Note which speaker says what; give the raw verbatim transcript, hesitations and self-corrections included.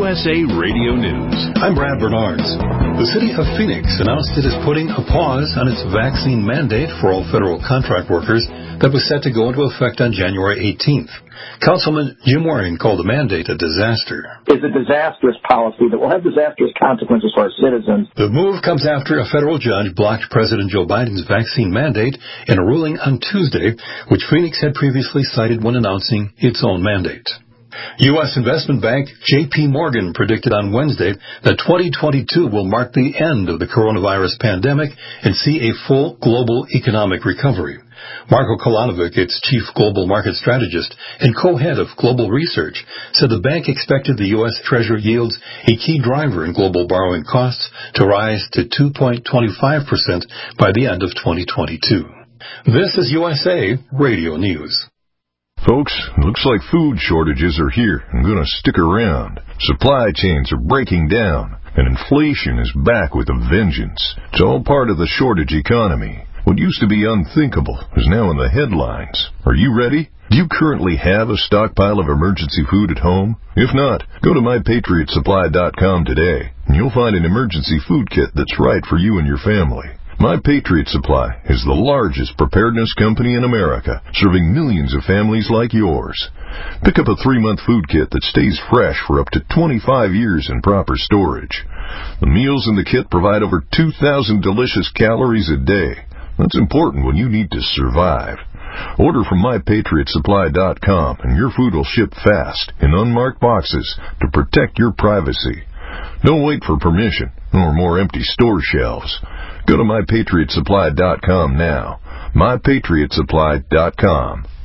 Speaker 1: S A Radio News.
Speaker 2: I'm Brad Bernards. The city of Phoenix announced it is putting a pause on its vaccine mandate for all federal contract workers that was set to go into effect on January eighteenth. Councilman Jim Waring called the mandate a disaster.
Speaker 3: It's a disastrous policy that will have disastrous consequences for our citizens.
Speaker 2: The move comes after a federal judge blocked President Joe Biden's vaccine mandate in a ruling on Tuesday, which Phoenix had previously cited when announcing its own mandate. U S investment bank J P Morgan predicted on Wednesday that twenty twenty-two will mark the end of the coronavirus pandemic and see a full global economic recovery. Marko Kolanovic, its chief global market strategist and co-head of global research, said the bank expected the U S Treasury yields, a key driver in global borrowing costs, to rise to two point two five percent by the end of twenty twenty-two. This is U S A Radio News.
Speaker 4: Folks, looks like food shortages are here and going to stick around. Supply chains are breaking down, and inflation is back with a vengeance. It's all part of the shortage economy. What used to be unthinkable is now in the headlines. Are you ready? Do you currently have a stockpile of emergency food at home? If not, go to my patriot supply dot com today, and you'll find an emergency food kit that's right for you and your family. My Patriot Supply is the largest preparedness company in America, serving millions of families like yours. Pick up a three-month food kit that stays fresh for up to twenty-five years in proper storage. The meals in the kit provide over two thousand delicious calories a day. That's important when you need to survive. Order from my patriot supply dot com and your food will ship fast in unmarked boxes to protect your privacy. Don't wait for permission or more empty store shelves. Go to my patriot supply dot com now. my patriot supply dot com.